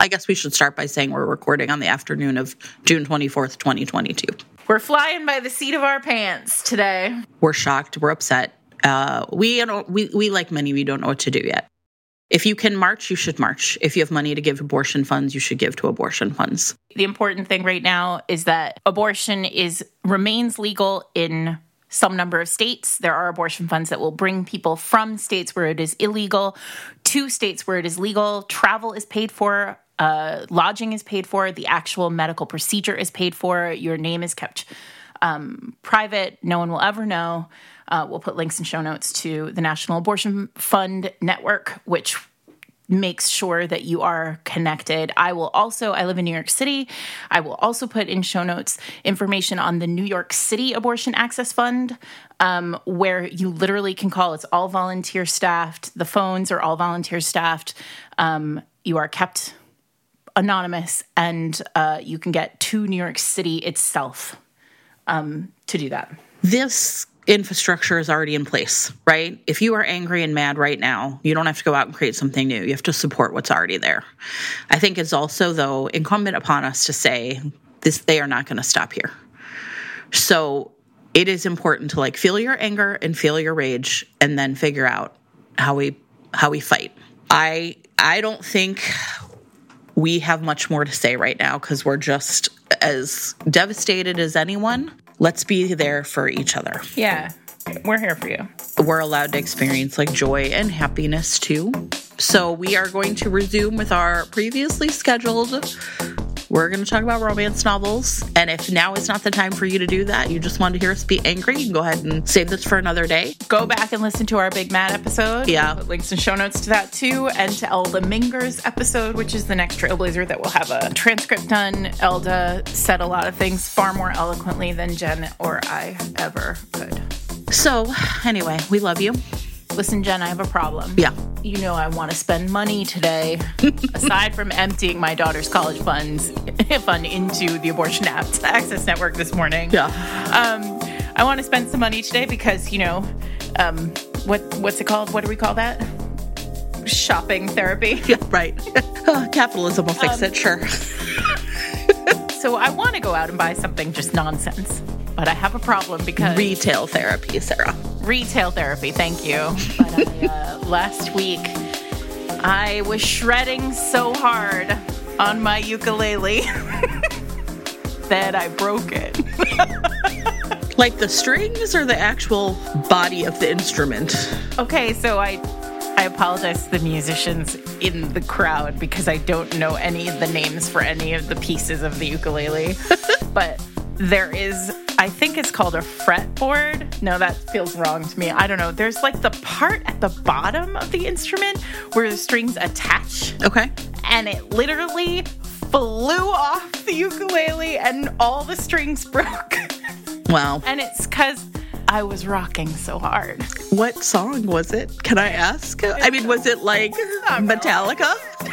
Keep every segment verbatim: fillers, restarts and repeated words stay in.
I guess we should start by saying we're recording on the afternoon of June twenty-fourth, twenty twenty-two. We're flying by the seat of our pants today. We're shocked. We're upset. Uh, we, you know, we, we, like many, we don't know what to do yet. If you can march, you should march. If you have money to give abortion funds, you should give to abortion funds. The important thing right now is that abortion is remains legal in some number of states. There are abortion funds that will bring people from states where it is illegal to states where it is legal. Travel is paid for. Uh, lodging is paid for. The actual medical procedure is paid for. Your name is kept um, private. No one will ever know. Uh, we'll put links in show notes to the National Abortion Fund Network, which makes sure that you are connected. I will also, I live in New York City. I will also put in show notes information on the New York City Abortion Access Fund, um, where you literally can call. It's all volunteer staffed. The phones are all volunteer staffed. Um, you are kept anonymous, and uh, you can get to New York City itself um, to do that. This infrastructure is already in place, right? If you are angry and mad right now, you don't have to go out and create something new. You have to support what's already there. I think it's also, though, incumbent upon us to say this, they are not going to stop here. So it is important to like feel your anger and feel your rage and then figure out how we how we fight. I I don't think we have much more to say right now because we're just as devastated as anyone. Let's be there for each other. Yeah, we're here for you. We're allowed to experience like joy and happiness too. So we are going to resume with our previously scheduled. We're going to talk about romance novels. And if now is not the time for you to do that, you just want to hear us be angry, you can go ahead and save this for another day. Go back and listen to our Big Mad episode. Yeah. We'll put links and show notes to that too. And to Elda Minger's episode, which is the next Trailblazer that will have a transcript done. Elda said a lot of things far more eloquently than Jen or I ever could. So anyway, we love you. Listen, Jen, I have a problem. Yeah. You know I want to spend money today. Aside from emptying my daughter's college funds fund into the Abortion Access Network this morning. Yeah. Um, I want to spend some money today because, you know, um, what what's it called? What do we call that? Shopping therapy. Yeah, right. Oh, capitalism will fix Um, it, sure. So I want to go out and buy something just nonsense. But I have a problem because... Retail therapy, Sarah. Retail therapy, thank you. But I, uh, last week, I was shredding so hard on my ukulele that I broke it. Like the strings or the actual body of the instrument? Okay, so I I apologize to the musicians in the crowd because I don't know any of the names for any of the pieces of the ukulele. But there is, I think it's called a fretboard. No, that feels wrong to me. I don't know. There's like the part at the bottom of the instrument where the strings attach. Okay. And it literally flew off the ukulele and all the strings broke. Wow. And it's because I was rocking so hard. What song was it? Can I ask? I mean, was it like Metallica?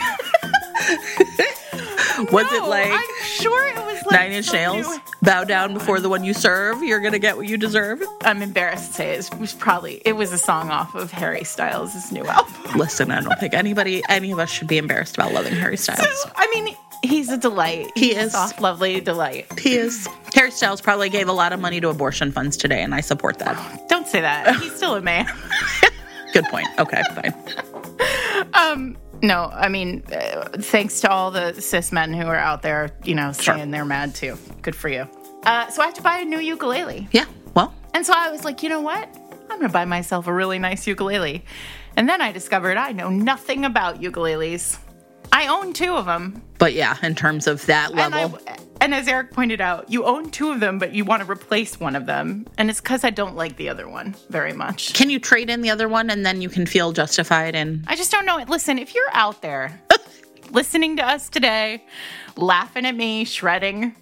Was no, it like I'm sure it was like Nine Inch some Nails? new- Bow down before the one you serve. You're going to get what you deserve. I'm embarrassed to say it was probably, it was a song off of Harry Styles' new album. Listen, I don't think anybody, any of us should be embarrassed about loving Harry Styles. So, I mean, he's a delight. He He's a is. soft, lovely delight. He is. Harry Styles probably gave a lot of money to abortion funds today, and I support that. Don't say that. He's still a man. Good point. Okay, fine. Um, no, I mean, uh, thanks to all the cis men who are out there, you know, saying Sure. they're mad too. Good for you. Uh, so I had to buy a new ukulele. Yeah, well, And so I was like, you know what? I'm going to buy myself a really nice ukulele. And then I discovered I know nothing about ukuleles. I own two of them. but yeah, in terms of that And, level. I, and as Eric pointed out, you own two of them, but you want to replace one of them. And it's because I don't like the other one very much. Can you trade in the other one and then you can feel justified in... I just don't know. Listen, if you're out there listening to us today, laughing at me, shredding,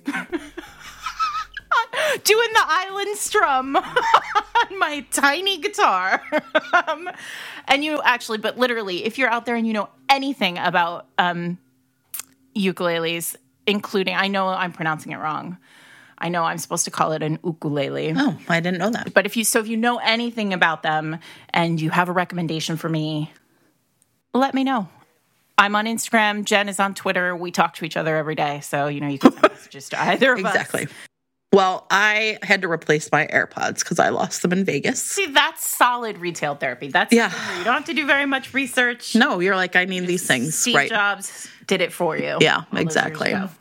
doing the island strum on my tiny guitar, um, and you actually, but literally, if you're out there and you know anything about um, ukuleles, including, I know I'm pronouncing it wrong. I know I'm supposed to call it an ukulele. Oh, I didn't know that. But if you, so if you know anything about them and you have a recommendation for me, let me know. I'm on Instagram. Jen is on Twitter. We talk to each other every day. So, you know, you can send messages to either of Exactly. us. Well, I had to replace my AirPods because I lost them in Vegas. See, that's solid retail therapy. That's Yeah. You don't have to do very much research. No, you're like, I need these things. Steve right. Jobs did it for you. Yeah, all those exactly. years ago.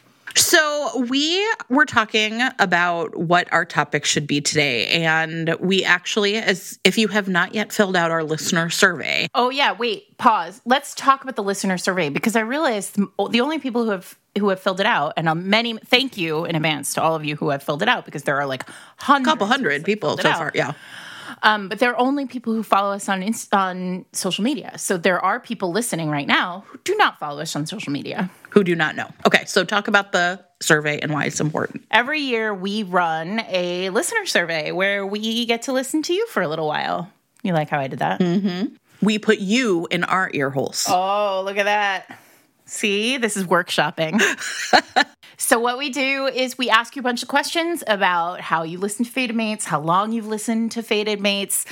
So we were talking about what our topic should be today. And we actually, as if you have not yet filled out our listener survey. Oh, yeah. Wait, pause. Let's talk about the listener survey because I realized the only people who have who have filled it out, and um, many, thank you in advance to all of you who have filled it out because there are like hundreds. A couple hundred people so far, yeah. Um, but there are only people who follow us on Inst- on social media. So there are people listening right now who do not follow us on social media. Who do not know. Okay, so talk about the survey and why it's important. Every year we run a listener survey where we get to listen to you for a little while. You like how I did that? Mm-hmm. We put you in our ear holes. Oh, look at that. See, this is workshopping. So what we do is we ask you a bunch of questions about how you listen to Fated Mates, how long you've listened to Fated Mates,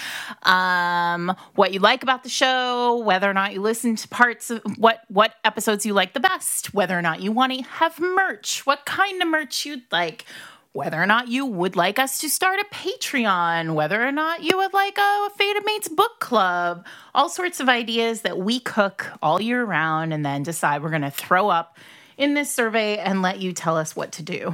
um, what you like about the show, whether or not you listen to parts of what, what episodes you like the best, whether or not you want to have merch, what kind of merch you'd like, whether or not you would like us to start a Patreon, whether or not you would like a Fated Mates book club, all sorts of ideas that we cook all year round and then decide we're going to throw up in this survey and let you tell us what to do.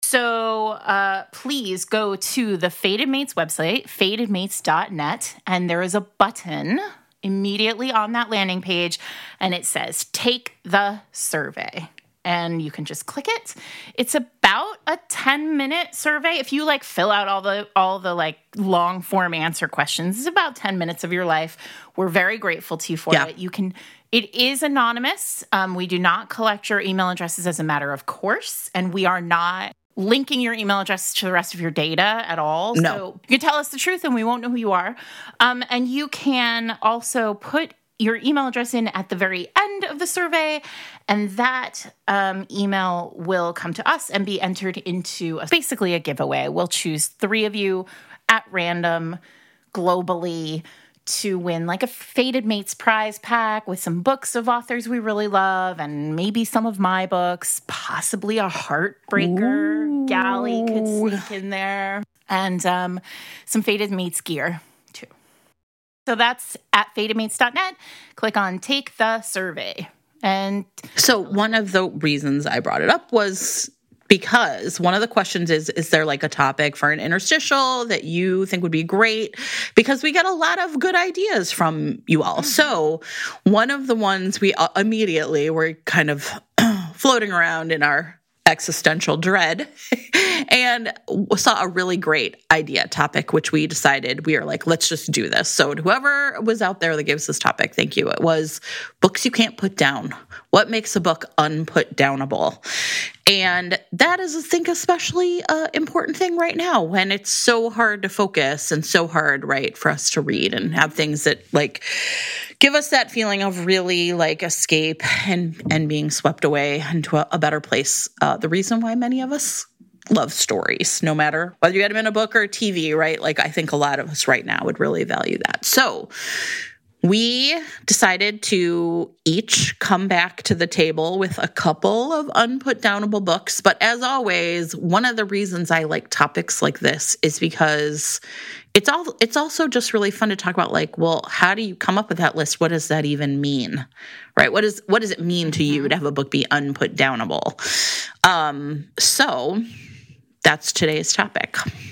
So uh, please go to the Fated Mates website, fated mates dot net, and there is a button immediately on that landing page, and it says, take the survey. And you can just click it. It's about a ten minute survey. If you like fill out all the all the like long form answer questions, it's about ten minutes of your life. We're very grateful to you for yeah. it. You can. It is anonymous. Um, we do not collect your email addresses as a matter of course, and we are not linking your email address to the rest of your data at all. No. So you can tell us the truth, and we won't know who you are. Um, and you can also put your email address in at the very end of the survey, and that um, email will come to us and be entered into a, basically a giveaway. We'll choose three of you at random globally to win like a Fated Mates prize pack with some books of authors we really love and maybe some of my books, possibly a Heartbreaker. Ooh. Galley could sneak in there, and um, some Fated Mates gear too. So that's at fated mates dot net. Click on Take the Survey. And so one of the reasons I brought it up was because one of the questions is, is there like a topic for an interstitial that you think would be great? Because we get a lot of good ideas from you all. Mm-hmm. So one of the ones we immediately were kind of floating around in our existential dread and saw a really great idea topic, which we decided we are like, let's just do this. So whoever was out there that gave us this topic, thank you. It was books you can't put down. What makes a book unput downable? And that is, I think, especially an important thing right now when it's so hard to focus and so hard, right, for us to read and have things that like give us that feeling of really like escape and, and being swept away into a, a better place. Uh, the reason why many of us love stories, no matter whether you get them in a book or T V, right? Like I think a lot of us right now would really value that. So we decided to each come back to the table with a couple of unput downable books. But as always, one of the reasons I like topics like this is because it's all it's also just really fun to talk about, like, well, how do you come up with that list? What does that even mean? Right? What is what does it mean to you to have a book be unput downable? Um, so that's today's topic.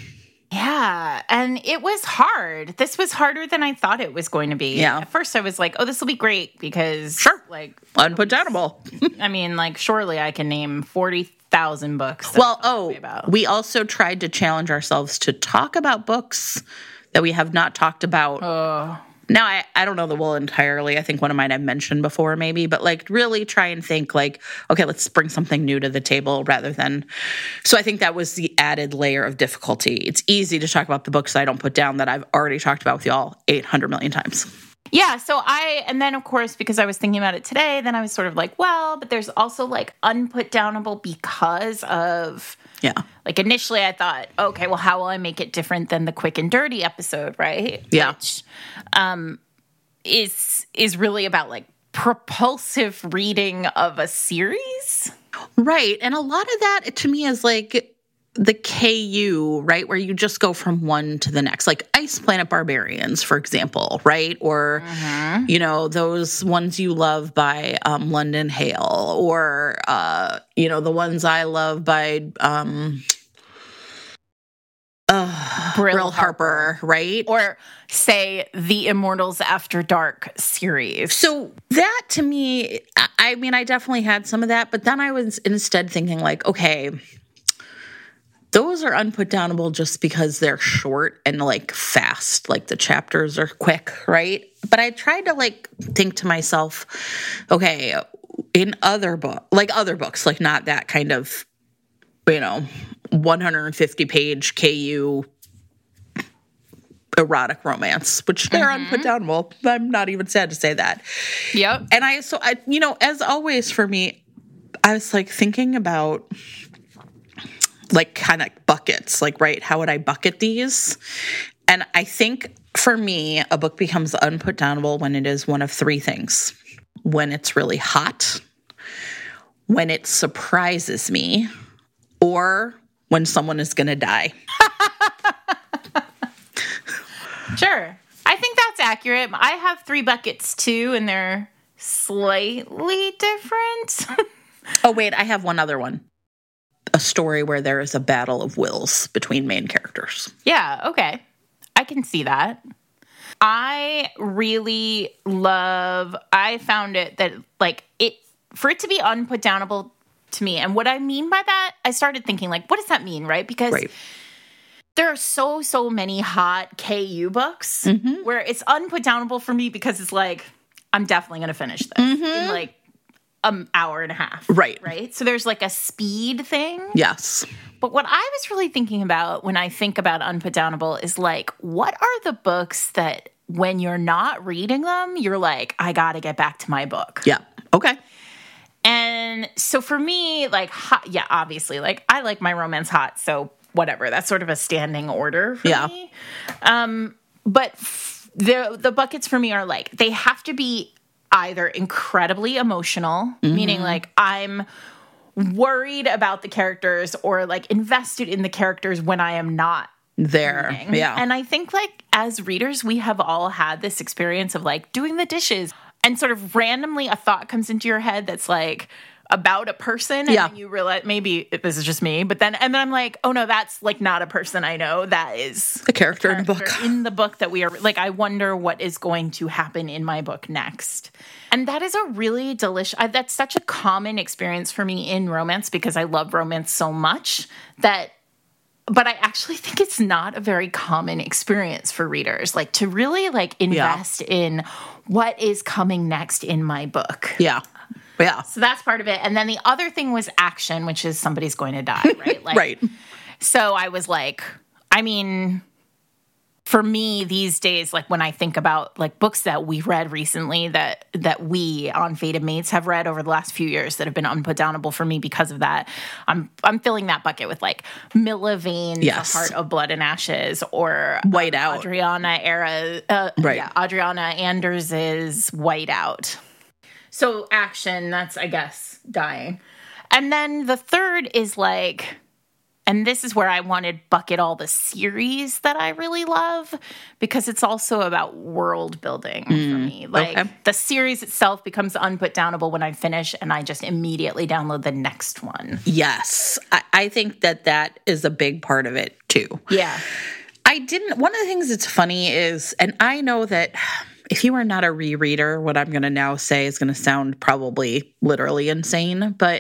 Yeah, and it was hard. This was harder than I thought it was going to be. Yeah. At first I was like, oh, this will be great because sure, like unput downable. I mean, like surely I can name forty thousand books. Well, oh, we also tried to challenge ourselves to talk about books that we have not talked about. Oh. Now, I, I don't know the will entirely. I think one of mine I've mentioned before maybe, but like really try and think like, okay, let's bring something new to the table rather than. So I think that was the added layer of difficulty. It's easy to talk about the books I don't put down that I've already talked about with y'all eight hundred million times. Yeah, so I, and then of course, because I was thinking about it today, then I was sort of like, well, but there's also like unput downable because of, yeah. Like initially I thought, okay, well, how will I make it different than the Quick and Dirty episode, right? Yeah. Which um, is, is really about like propulsive reading of a series. Right. And a lot of that to me is like the K U, right? Where you just go from one to the next, like Ice Planet Barbarians, for example, right? Or, mm-hmm. you know, those ones you love by um, London Hale, or, uh, you know, the ones I love by um, uh, Brill, Brill Harper. Harper, right? Or say the Immortals After Dark series. So that to me, I mean, I definitely had some of that, but then I was instead thinking like, okay, those are unputdownable just because they're short and like fast, like the chapters are quick, right? But I tried to like think to myself, okay, in other book, like other books, like not that kind of, you know, one hundred fifty page K U erotic romance, which they're mm-hmm. unputdownable. I'm not even sad to say that. Yep. And I, so I, you know, as always for me, I was like thinking about like kind of buckets, like, right, how would I bucket these? And I think for me, a book becomes unputdownable when it is one of three things. When it's really hot, when it surprises me, or when someone is going to die. Sure. I think that's accurate. I have three buckets too, and they're slightly different. Oh, wait, I have one other one. A story where there is a battle of wills between main characters. Yeah, okay. I can see that. I really love, I found it that, like, it, for it to be unputdownable to me, and what I mean by that, I started thinking, like, what does that mean, right? Because right. there are so, so many hot K U books mm-hmm. where it's unputdownable for me because it's like, I'm definitely going to finish this mm-hmm. in, like, an hour and a half. Right. Right? So there's like a speed thing. Yes. But what I was really thinking about when I think about unputdownable is like, what are the books that when you're not reading them, you're like, I got to get back to my book. Yeah. Okay. And so for me, like, hot, yeah, obviously, like, I like my romance hot. So whatever. That's sort of a standing order for yeah. me. Um, but f- the the buckets for me are like, they have to be either incredibly emotional, mm-hmm. meaning like I'm worried about the characters or like invested in the characters when I am not there. Reading. Yeah. And I think like as readers, we have all had this experience of like doing the dishes and sort of randomly a thought comes into your head that's like about a person and yeah. then you realize maybe this is just me, but then and then I'm like, oh no, that's like not a person I know. That is a character, character in the book. In the book that we are like, I wonder what is going to happen in my book next. And that is a really delicious, that's such a common experience for me in romance because I love romance so much that, but I actually think it's not a very common experience for readers, like to really like invest yeah. in what is coming next in my book. Yeah. Yeah. So that's part of it. And then the other thing was action, which is somebody's going to die, right? Like, right. So I was like, I mean, for me these days, like when I think about like books that we read recently that that we on Fated Mates have read over the last few years that have been unputdownable for me because of that, I'm I'm filling that bucket with like Milla Vane's yes. The Heart of Blood and Ashes or White um, Out. Adriana Era, uh, right. yeah, Adriana Anders's White Out. So action, that's, I guess, dying. And then the third is like, and this is where I wanted bucket all the series that I really love because it's also about world building mm, for me. Like okay. the series itself becomes unputdownable when I finish and I just immediately download the next one. Yes. I, I think that that is a big part of it too. Yeah. I didn't, one of the things that's funny is, and I know that if you are not a rereader, what I'm going to now say is going to sound probably literally insane, but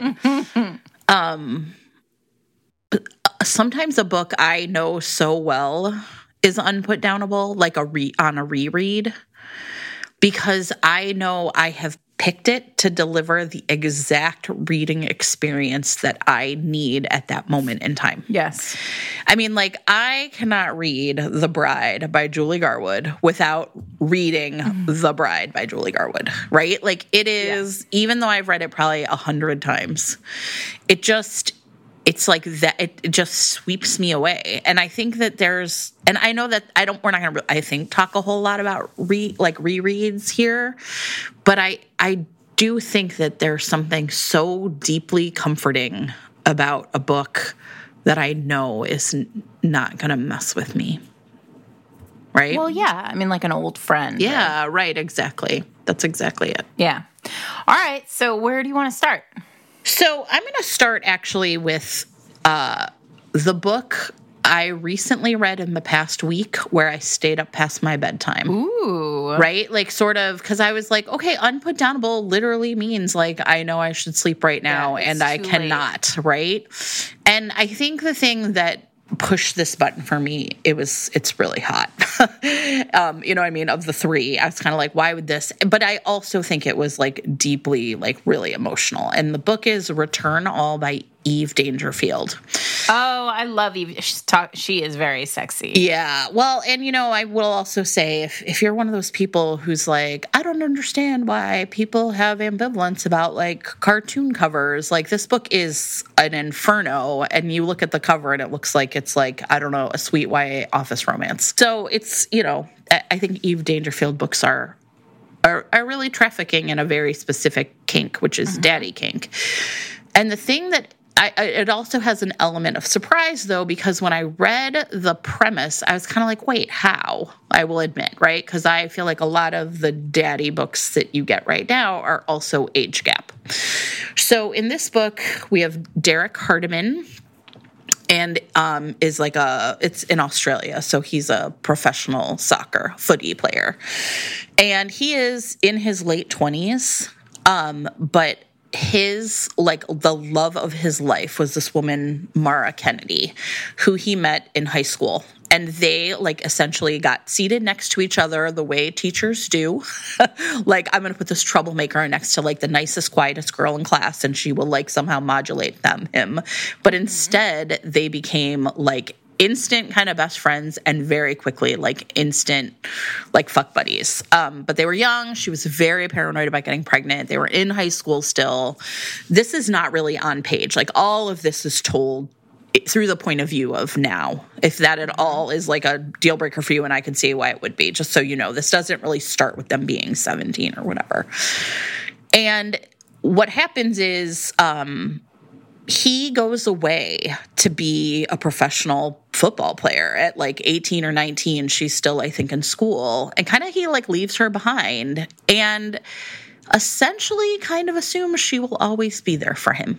um, sometimes a book I know so well is unputdownable, like a re- on a reread, because I know I have picked it to deliver the exact reading experience that I need at that moment in time. Yes. I mean, like, I cannot read The Bride by Julie Garwood without reading mm-hmm. The Bride by Julie Garwood, right? Like, it is, yeah. even though I've read it probably a hundred times, it just, it's like that, it, it just sweeps me away. And I think that there's, and I know that I don't, we're not going to, I think, talk a whole lot about re, like rereads here, but I, I do think that there's something so deeply comforting about a book that I know is n- not going to mess with me. Right? Well, yeah. I mean, like an old friend. Yeah, or, right. Exactly. That's exactly it. Yeah. All right. So where do you want to start? So I'm going to start actually with uh, the book I recently read in the past week where I stayed up past my bedtime. Ooh. Right? Like sort of, because I was like, okay, unputdownable literally means like I know I should sleep right now yeah, and I cannot, late. Right? And I think the thing that push this button for me, it was, it's really hot. um, you know what I mean? Of the three, I was kind of like, why would this? But I also think it was like deeply, like really emotional. And the book is Return All by Eve Dangerfield. Oh, I love Eve. She's talk- she is very sexy. Yeah. Well, and you know, I will also say if, if you're one of those people who's like, I don't understand why people have ambivalence about like cartoon covers, like this book is an inferno, and you look at the cover and it looks like it's like, I don't know, a sweet Y A office romance. So it's, you know, I think Eve Dangerfield books are are, are really trafficking in a very specific kink, which is mm-hmm. daddy kink. And the thing that I, I, it also has an element of surprise, though, because when I read the premise, I was kind of like, wait, how? I will admit, right? Because I feel like a lot of the daddy books that you get right now are also age gap. So in this book, we have Derek Hardiman, and um, is like a, it's in Australia, so he's a professional soccer footy player. And he is in his late twenties, um, but his, like, the love of his life was this woman, Mara Kennedy, who he met in high school. And they, like, essentially got seated next to each other the way teachers do. Like, I'm going to put this troublemaker next to, like, the nicest, quietest girl in class, and she will, like, somehow modulate them, him. But mm-hmm. instead, they became, like, instant kind of best friends and very quickly, like, instant, like, fuck buddies. Um, but they were young. She was very paranoid about getting pregnant. They were in high school still. This is not really on page. Like, all of this is told through the point of view of now, if that at all is like a deal breaker for you, and I can see why it would be, just so you know. This doesn't really start with them being seventeen or whatever. And what happens is um, he goes away to be a professional football player at like eighteen or nineteen. She's still, I think, in school. And kind of he like leaves her behind and essentially kind of assumes she will always be there for him.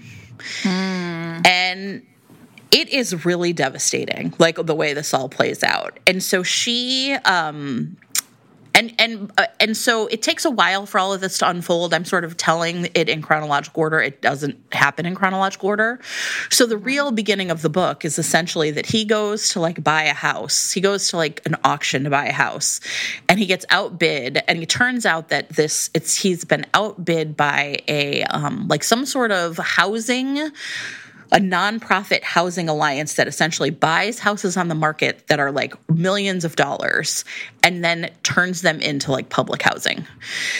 Mm. And it is really devastating, like the way this all plays out. And so she, um, and and uh, and so it takes a while for all of this to unfold. I'm sort of telling it in chronological order. It doesn't happen in chronological order. So the real beginning of the book is essentially that he goes to like buy a house. He goes to like an auction to buy a house, and he gets outbid. And it turns out that this it's he's been outbid by a um, like some sort of housing. a nonprofit housing alliance that essentially buys houses on the market that are like millions of dollars and then turns them into like public housing.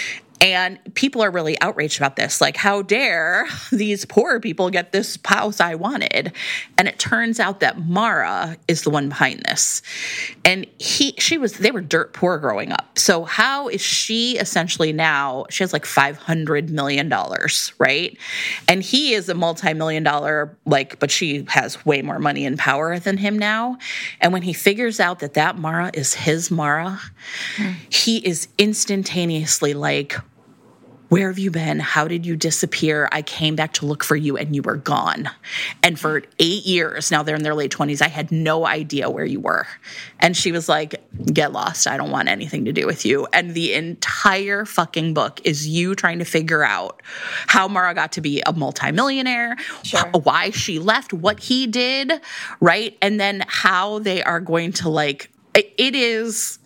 And people are really outraged about this. Like, how dare these poor people get this house I wanted? And it turns out that Mara is the one behind this. And he, she was, they were dirt poor growing up. So how is she essentially now, she has like five hundred million dollars, right? And he is a multi-million dollar, like, but she has way more money and power than him now. And when he figures out that that Mara is his Mara, mm. he is instantaneously like, where have you been? How did you disappear? I came back to look for you and you were gone. And for eight years, now they're in their late twenties, I had no idea where you were. And she was like, get lost. I don't want anything to do with you. And the entire fucking book is you trying to figure out how Mara got to be a multimillionaire, sure. why she left, what he did, right? And then how they are going to like, it, it is...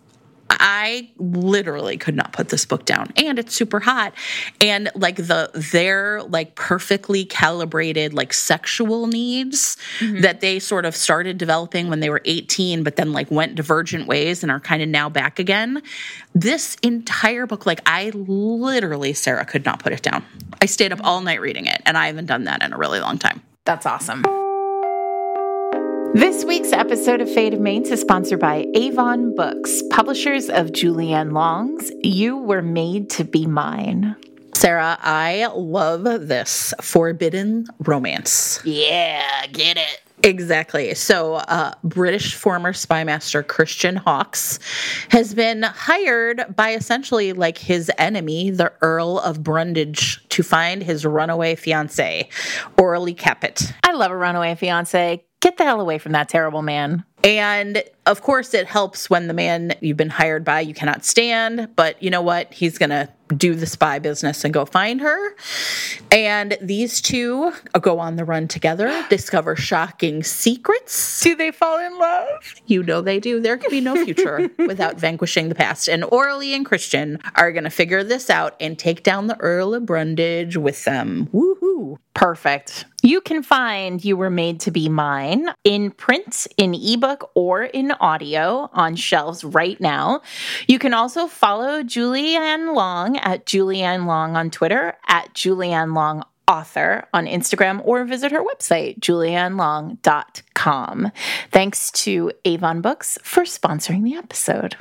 I literally could not put this book down, and it's super hot. And like the their like perfectly calibrated like sexual needs mm-hmm. that they sort of started developing when they were eighteen, but then like went divergent ways and are kind of now back again. This entire book, like I literally, Sarah, could not put it down. I stayed up all night reading it, and I haven't done that in a really long time. That's awesome. This week's episode of Fate of Mates is sponsored by Avon Books, publishers of Julianne Long's You Were Made to Be Mine. Sarah, I love this forbidden romance. Yeah, get it. Exactly. So, uh, British former spy master Christian Hawkes has been hired by essentially like his enemy, the Earl of Brundage, to find his runaway fiancée, Orly Capet. I love a runaway fiancé. Get the hell away from that terrible man. And of course, it helps when the man you've been hired by you cannot stand. But you know what? He's going to do the spy business and go find her. And these two go on the run together, discover shocking secrets. Do they fall in love? You know they do. There can be no future without vanquishing the past. And Orly and Christian are going to figure this out and take down the Earl of Brundage with them. Woohoo. Perfect. You can find You Were Made to Be Mine in print, in ebook, or in audio on shelves right now. You can also follow Julianne Long at Julianne Long on Twitter, at Julianne Long author on Instagram, or visit her website, julianne long dot com. Thanks to Avon Books for sponsoring the episode.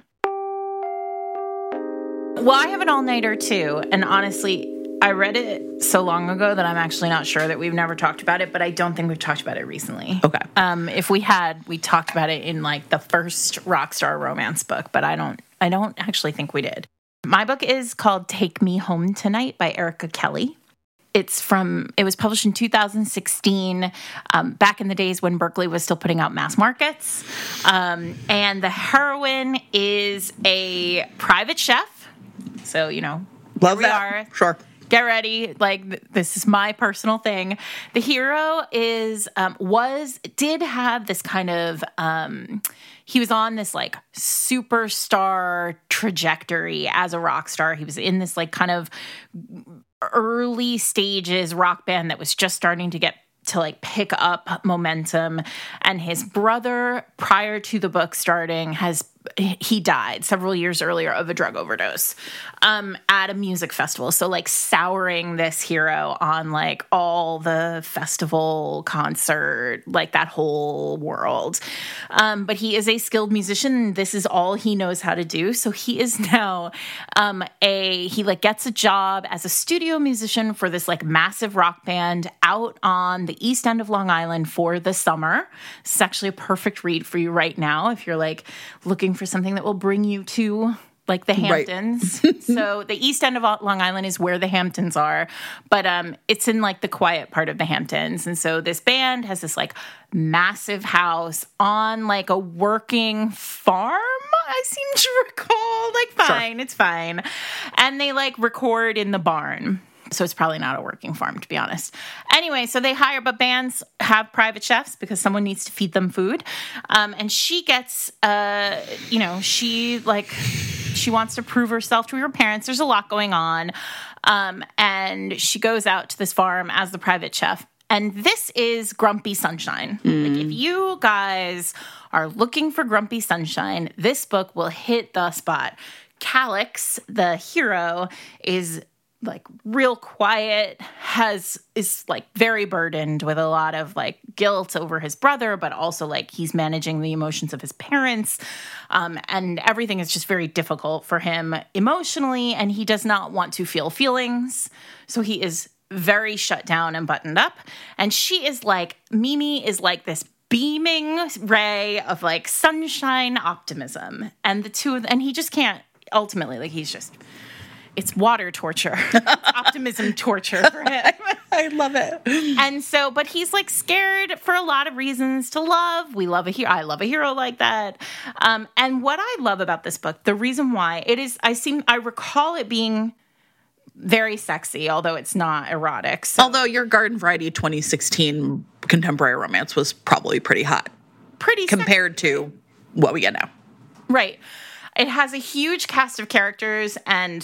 Well, I have an all-nighter too, and honestly, I read it so long ago that I'm actually not sure that we've never talked about it, but I don't think we've talked about it recently. Okay. Um, if we had, we talked about it in like the first Rockstar romance book, but I don't, I don't actually think we did. My book is called Take Me Home Tonight by Erica Kelly. It's from, it was published in two thousand sixteen, um, back in the days when Berkley was still putting out mass markets. Um, and the heroine is a private chef. So, you know, Love here we that. are. Sure. Get ready. Like, th- this is my personal thing. The hero is, um, was, did have this kind of, um, he was on this like superstar trajectory as a rock star. He was in this like kind of early stages rock band that was just starting to get to like pick up momentum. And his brother, prior to the book starting, has he died several years earlier of a drug overdose um, at a music festival. So like souring this hero on like all the festival, concert, like that whole world. Um, but he is a skilled musician. This is all he knows how to do. So he is now um, a, he like gets a job as a studio musician for this like massive rock band out on the east end of Long Island for the summer. It's actually a perfect read for you right now if you're like looking for something that will bring you to like the Hamptons. Right. So the east end of Long Island is where the Hamptons are, but um, it's in like the quiet part of the Hamptons. And so this band has this like massive house on like a working farm, I seem to recall. Like, fine, sure. It's fine. And they like record in the barn. So it's probably not a working farm, to be honest. Anyway, so they hire, but bands have private chefs because someone needs to feed them food. Um, and she gets, uh, you know, she like, she wants to prove herself to her parents. There's a lot going on. Um, and she goes out to this farm as the private chef. And this is Grumpy Sunshine. Mm. Like, if you guys are looking for Grumpy Sunshine, this book will hit the spot. Calix, the hero, is like real quiet, has is like very burdened with a lot of like guilt over his brother, but also like he's managing the emotions of his parents. Um, and everything is just very difficult for him emotionally, and he does not want to feel feelings. So he is very shut down and buttoned up. And she is like, Mimi is like this beaming ray of like sunshine optimism. And the two of them, and he just can't ultimately, like he's just, it's water torture. It's optimism torture for him. I love it. And so, but he's like scared for a lot of reasons to love. We love a hero. I love a hero like that. Um, and what I love about this book, the reason why it is, I seem, I recall it being very sexy, although it's not erotic. So. Although your Garden Variety twenty sixteen contemporary romance was probably pretty hot. Pretty compared sexy. To what we get now. Right. It has a huge cast of characters, and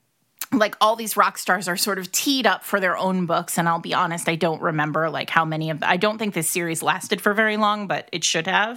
like all these rock stars are sort of teed up for their own books. And I'll be honest, I don't remember like how many of, I don't think this series lasted for very long, but it should have.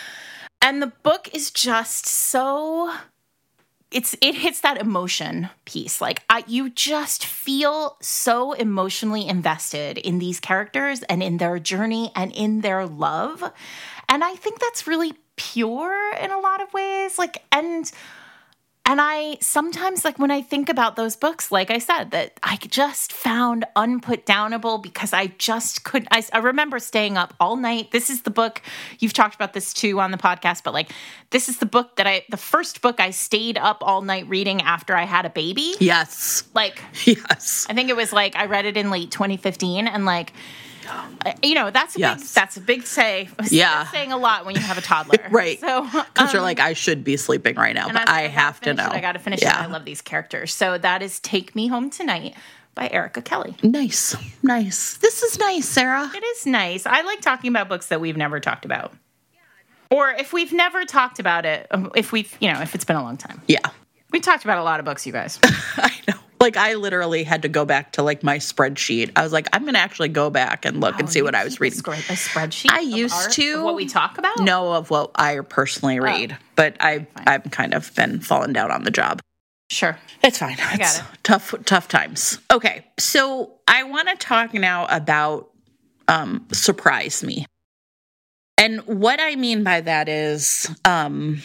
And the book is just so, it's, it hits that emotion piece. Like I, you just feel so emotionally invested in these characters and in their journey and in their love. And I think that's really pure in a lot of ways. Like, and and I sometimes, like, when I think about those books, like I said, that I just found unputdownable because I just couldn't. I, I remember staying up all night. This is the book, you've talked about this too on the podcast, but like, this is the book that I, the first book I stayed up all night reading after I had a baby. Yes. Like, yes. I think it was like, I read it in late twenty fifteen, and like, you know, that's a yes. big, that's a big say. Yeah. That's saying a lot when you have a toddler. Right. So, because um, you're like, I should be sleeping right now, but I, I have to know. It. I got to finish yeah. it. I love these characters. So that is Take Me Home Tonight by Erica Kelly. Nice. Nice. This is nice, Sarah. It is nice. I like talking about books that we've never talked about. Or if we've never talked about it, if we've, you know, if it's been a long time. Yeah. We talked about a lot of books, you guys. I know. Like, I literally had to go back to, like, my spreadsheet. I was like, I'm going to actually go back and look oh, and see what I was reading. A, a spreadsheet? I used our, to. Of what we talk about? No, of what I personally read. Oh, but I, I've kind of been falling down on the job. Sure. It's fine. I got it's it. Tough, tough times. Okay. So I want to talk now about um, Surprise Me. And what I mean by that is, um,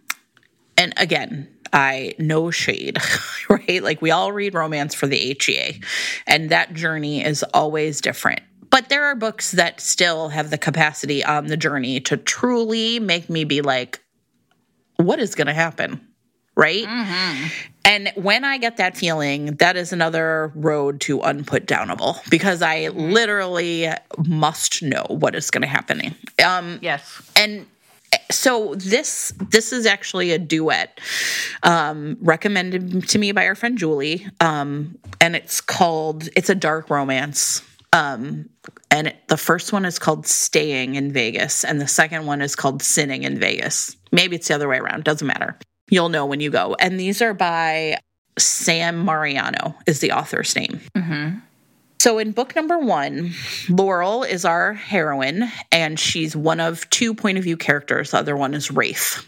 and again, I no shade, right? Like, we all read romance for the H E A, and that journey is always different. But there are books that still have the capacity on the journey to truly make me be like, what is going to happen? Right? Mm-hmm. And when I get that feeling, that is another road to unputdownable, because I literally must know what is going to happen. Um, yes. And so this this is actually a duet um, recommended to me by our friend Julie, um, and it's called, it's a dark romance. Um, and it, the first one is called Staying in Vegas, and the second one is called Sinning in Vegas. Maybe it's the other way around. Doesn't matter. You'll know when you go. And these are by Sam Mariano is the author's name. Mm-hmm. So in book number one, Laurel is our heroine, and she's one of two point of view characters. The other one is Rafe.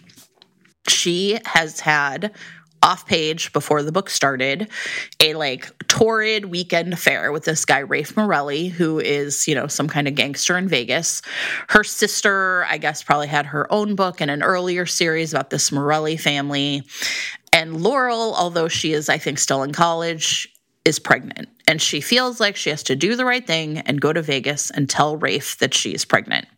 She has had off page before the book started a like torrid weekend affair with this guy, Rafe Morelli, who is, you know, some kind of gangster in Vegas. Her sister, I guess, probably had her own book in an earlier series about this Morelli family. And Laurel, although she is, I think, still in college, is pregnant. And she feels like she has to do the right thing and go to Vegas and tell Rafe that she is pregnant.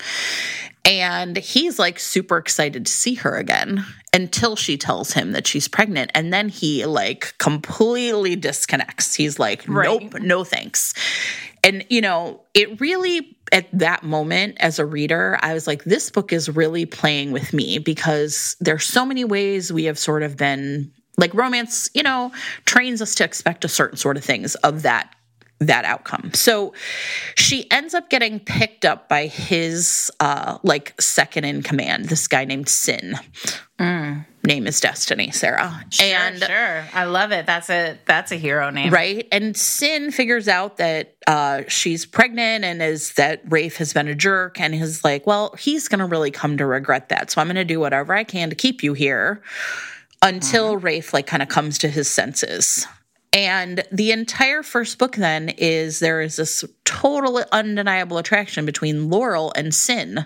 And he's like super excited to see her again until she tells him that she's pregnant. And then he like completely disconnects. He's like, right. Nope, no thanks. And, you know, it really, at that moment as a reader, I was like, this book is really playing with me, because there's so many ways we have sort of been, like, romance, you know, trains us to expect a certain sort of things of that that outcome. So she ends up getting picked up by his, uh, like, second in command, this guy named Sin. Mm. Name is Destiny, Sarah. Sure, and sure. I love it. That's a that's a hero name. Right? And Sin figures out that uh, she's pregnant, and is that Rafe has been a jerk, and is like, well, he's going to really come to regret that. So I'm going to do whatever I can to keep you here until mm. Rafe, like, kind of comes to his senses. And the entire first book then is there is this total undeniable attraction between Laurel and Sin.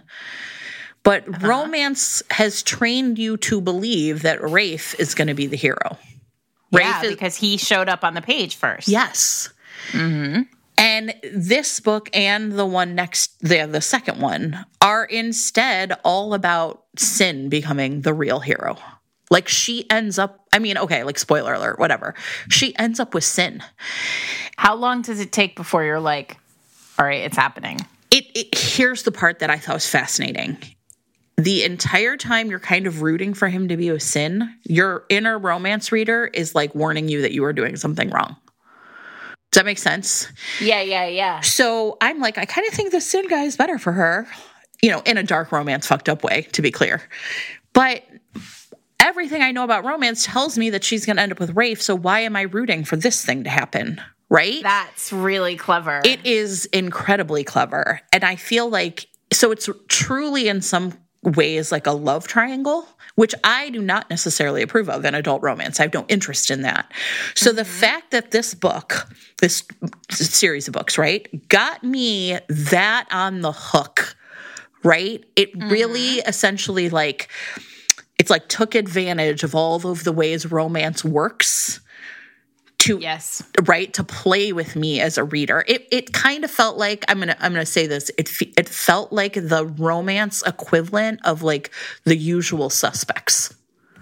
But uh-huh. romance has trained you to believe that Rafe is going to be the hero. Yeah, Rafe is, because he showed up on the page first. Yes. Mm-hmm. And this book and the one next, the, the second one, are instead all about Sin becoming the real hero. Like, she ends up, I mean, okay, like, spoiler alert, whatever. She ends up with Sin. How long does it take before you're like, all right, it's happening? It, it here's the part that I thought was fascinating. The entire time you're kind of rooting for him to be with Sin, your inner romance reader is, like, warning you that you are doing something wrong. Does that make sense? Yeah, yeah, yeah. So I'm like, I kind of think the Sin guy is better for her. You know, in a dark romance, fucked up way, to be clear. But everything I know about romance tells me that she's going to end up with Rafe, so why am I rooting for this thing to happen, right? That's really clever. It is incredibly clever. And I feel like, so it's truly in some ways like a love triangle, which I do not necessarily approve of in adult romance. I have no interest in that. So mm-hmm. the fact that this book, this series of books, right, got me that on the hook right? It mm-hmm. really essentially like, it's like took advantage of all of the ways romance works to, yes. right, to play with me as a reader. It it kind of felt like, I'm gonna I'm gonna say this, it it felt like the romance equivalent of like The Usual Suspects.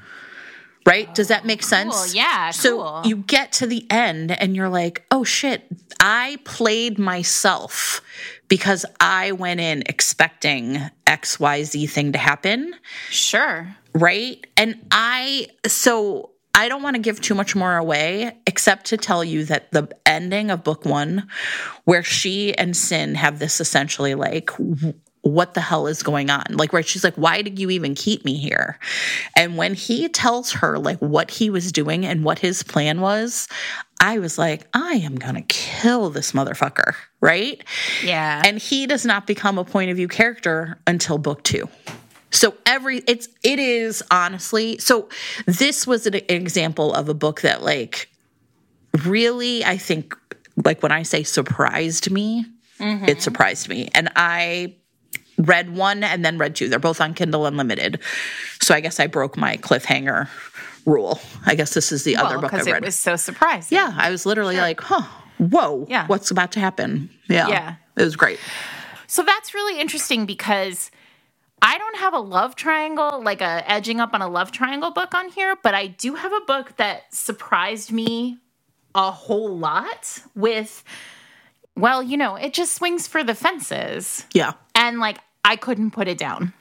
Right? Does that make sense? Cool. Yeah, so cool. You get to the end and you're like, oh shit, I played myself because I went in expecting X Y Z thing to happen. Sure. Right? And I, so I don't want to give too much more away, except to tell you that the ending of book one, where she and Sin have this essentially like, what the hell is going on? Like, where she's like, why did you even keep me here? And when he tells her like what he was doing and what his plan was, I was like, I am going to kill this motherfucker. Right? Yeah. And he does not become a point of view character until book two. So every, it's, it is honestly, so this was an example of a book that like really, I think, like when I say surprised me, mm-hmm. it surprised me. And I read one and then read two. They're both on Kindle Unlimited. So I guess I broke my cliffhanger rule. I guess this is the well, other book I read. Because it was so surprising. Yeah. I was literally sure. like, huh, whoa, yeah. what's about to happen? Yeah. Yeah. It was great. So that's really interesting because I don't have a love triangle, like a edging up on a love triangle book on here, but I do have a book that surprised me a whole lot with, well, you know, it just swings for the fences. Yeah. And like, I couldn't put it down.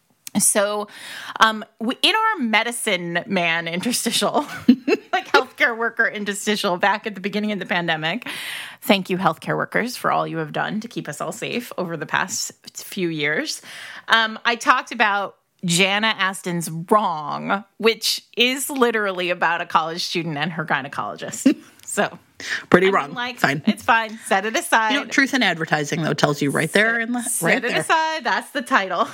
So um, we, in our medicine man interstitial, like healthcare worker interstitial back at the beginning of the pandemic, thank you healthcare workers for all you have done to keep us all safe over the past few years. Um, I talked about Jana Aston's Wrong, which is literally about a college student and her gynecologist. So pretty I wrong. mean, like, fine. It's fine. Set it aside. You know, Truth in Advertising, though, tells you right there. In the, set right it there. aside. That's the title.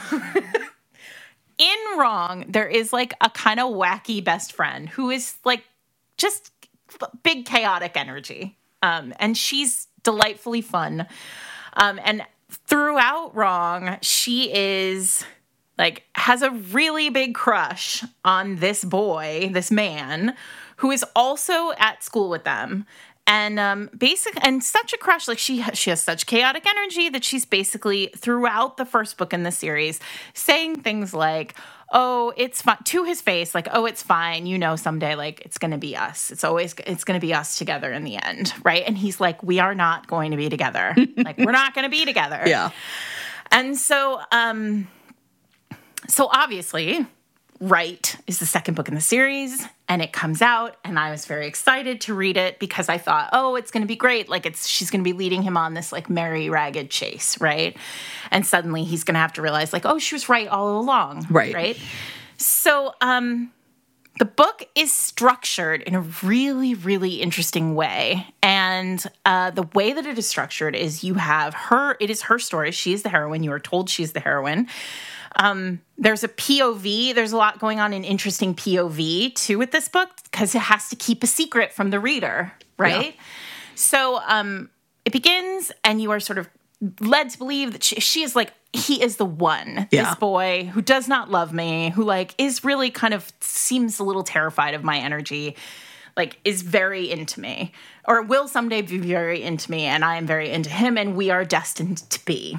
In Wrong, there is like a kind of wacky best friend who is like just big chaotic energy. Um, and she's delightfully fun. Um, and throughout Wrong, she is like has a really big crush on this boy, this man, who is also at school with them. And um, basic and such a crush, like she ha- she has such chaotic energy that she's basically throughout the first book in the series saying things like, "Oh, it's fine," to his face, like, "Oh, it's fine. You know, someday, like, it's going to be us. It's always it's going to be us together in the end, right?" And he's like, "We are not going to be together. Like, we're not going to be together." Yeah. And so, um, so obviously, Right is the second book in the series, and it comes out, and I was very excited to read it because I thought, oh, it's going to be great. Like, it's she's going to be leading him on this, like, merry, ragged chase, right? And suddenly he's going to have to realize, like, oh, she was right all along, right? Right? So um, the book is structured in a really, really interesting way, and uh, the way that it is structured is you have her, it is her story. She is the heroine. You are told she's the heroine. Um, there's a P O V. There's a lot going on in interesting P O V, too, with this book, because it has to keep a secret from the reader, right? Yeah. So um, it begins, and you are sort of led to believe that she, she is like, he is the one, yeah. this boy who does not love me, who, like, is really kind of seems a little terrified of my energy, like, is very into me, or will someday be very into me, and I am very into him, and we are destined to be.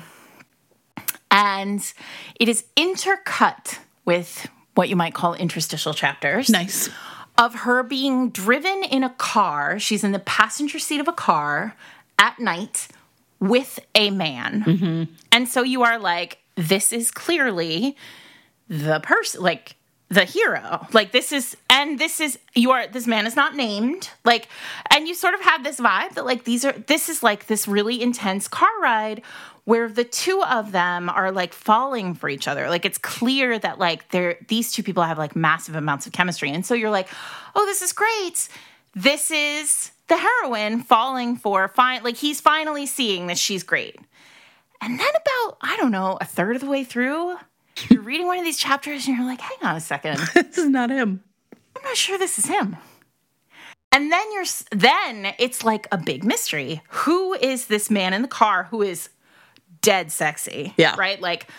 And it is intercut with what you might call interstitial chapters. Nice. Of her being driven in a car. She's in the passenger seat of a car at night with a man. Mm-hmm. And so you are like, this is clearly the person, like the hero. Like this is, and this is, you are, this man is not named. Like, and you sort of have this vibe that like, these are, this is like this really intense car ride where the two of them are like falling for each other. Like it's clear that like they're, these two people have like massive amounts of chemistry. And so you're like, oh, this is great. This is the heroine falling for, fine. Like he's finally seeing that she's great. And then about, I don't know, a third of the way through, you're reading one of these chapters and you're like, hang on a second. This is not him. I'm not sure this is him. And then you're, then it's like a big mystery. Who is this man in the car who is dead sexy? Yeah. Right? Like,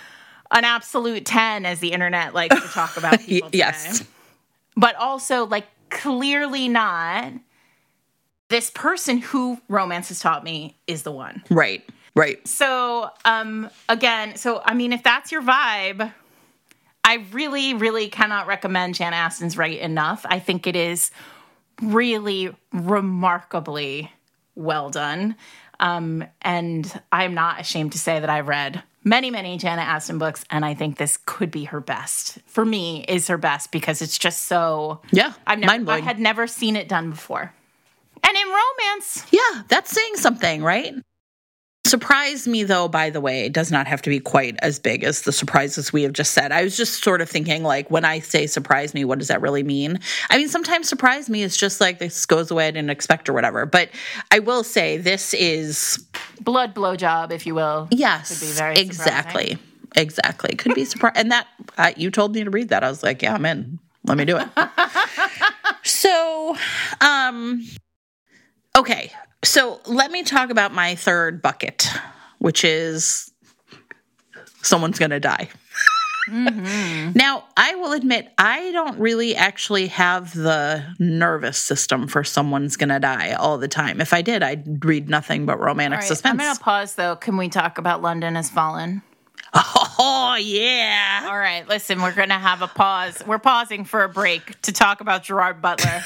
an absolute ten, as the internet likes to talk about people today. Yes. But also, like, clearly not. This person who romance has taught me is the one. Right. Right. So, um, again, so, I mean, if that's your vibe, I really, really cannot recommend Jana Aston's Right enough. I think it is really remarkably well done. Um, and I'm not ashamed to say that I've read many, many Jana Aston books, and I think this could be her best. For me, is her best because it's just so... Yeah, I've never, I mind-blowing. had never seen it done before. And in romance... Yeah, that's saying something, right? Surprise me, though, by the way, does not have to be quite as big as the surprises we have just said. I was just sort of thinking, like, when I say surprise me, what does that really mean? I mean, sometimes surprise me is just like, this goes away I didn't expect or whatever. But I will say this is... Blood blowjob, if you will. Yes, could be very exactly. surprising. Exactly. Could be surprise. And that, uh, you told me to read that. I was like, yeah, I'm in. Let me do it. So, um, okay. So let me talk about my third bucket, which is someone's going to die. Mm-hmm. Now, I will admit, I don't really actually have the nervous system for someone's going to die all the time. If I did, I'd read nothing but romantic All right, suspense. I'm going to pause, though. Can we talk about London Has Fallen? Oh, yeah. All right, listen, we're going to have a pause. We're pausing for a break to talk about Gerard Butler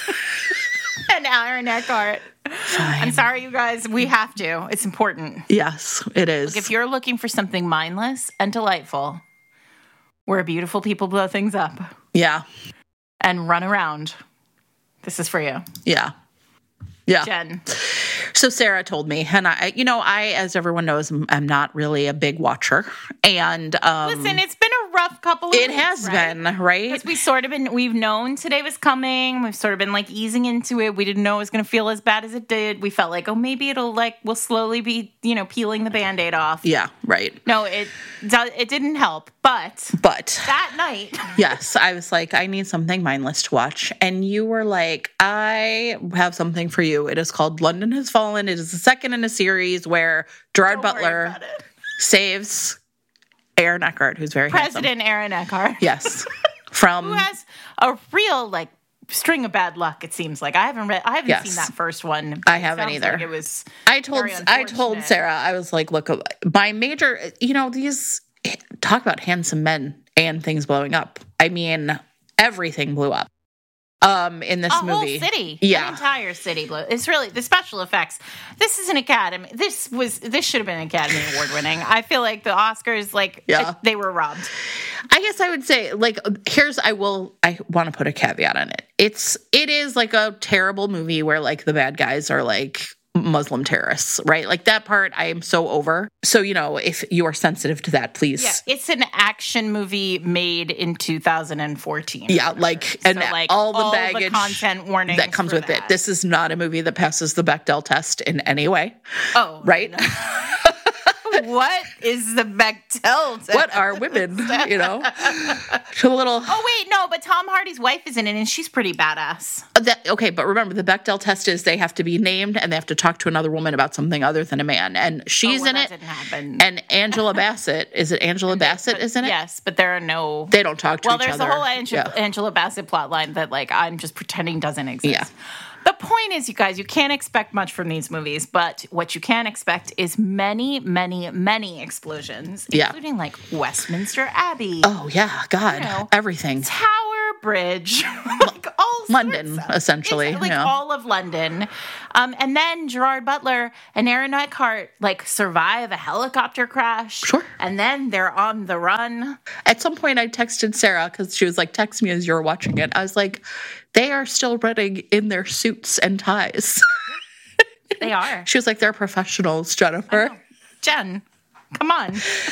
and Aaron Eckhart. Fine. I'm sorry, you guys. We have to. It's important. Yes, it is. Look, if you're looking for something mindless and delightful, where beautiful people blow things up Yeah. and run around, this is for you. Yeah. Yeah. Jen. So Sarah told me, and I, you know, I, as everyone knows, I'm, I'm not really a big watcher. And um, Listen, it's been a rough couple of it weeks, has right? been, right? Because we sort of been, we've known today was coming. We've sort of been like easing into it. We didn't know it was going to feel as bad as it did. We felt like, oh, maybe it'll like, we'll slowly be, you know, peeling the Band-Aid off. Yeah, right. No, it it didn't help. But But that night, yes, I was like, I need something mindless to watch. And you were like, I have something for you. It is called London Has Fallen. It is the second in a series where Gerard Don't worry Butler about it. saves Aaron Eckhart, who's very President handsome. Aaron Eckhart. Yes. From Who has a real like string of bad luck, it seems like. I haven't read I haven't Yes. seen that first one. I It haven't sounds either. Like it was I told very I told unfortunate. Sarah, I was like, look, my major, you know, these talk about handsome men and things blowing up. I mean, everything blew up. Um, in this a movie, whole city, yeah, an entire city blew. It's really the special effects. This is an Academy. This was this should have been Academy Award winning. I feel like the Oscars, like Yeah. they were robbed. I guess I would say, like, here's, I will, I want to put a caveat on it. It's, it is like a terrible movie where like the bad guys are like Muslim terrorists, right? Like that part I am so over. So, you know, if you are sensitive to that, please. Yeah, it's an action movie made in two thousand fourteen. Yeah, like, So, and like, all the all the baggage content warnings that comes for with it. that. This is not a movie that passes the Bechdel test in any way, Oh, right? no. What is the Bechdel test? What are women, you know? A little... Oh, wait, no, but Tom Hardy's wife is in it, and she's pretty badass. That, okay, but remember, the Bechdel test is they have to be named and they have to talk to another woman about something other than a man. And she's Oh, well, in that it. didn't happen. And Angela Bassett, is it Angela Bassett is in it? Yes, but there are no... They don't talk to Well, each there's other. a whole Angela, Yeah. Angela Bassett plot line that, like, I'm just pretending doesn't exist. Yeah. The point is, you guys, you can't expect much from these movies, but what you can expect is many, many, many explosions, Yeah. including, like, Westminster Abbey, Oh, yeah, God, You know, everything. Tower Bridge, like, all sorts London, of- essentially, It's, like, yeah. all of London. Um, and then Gerard Butler and Aaron Eckhart, like, survive a helicopter crash. Sure. And then they're on the run. At some point, I texted Sarah because she was like, text me as you're watching it. I was like, they are still running in their suits and ties. They are. She was like, they're professionals, Jennifer. Jen, come on.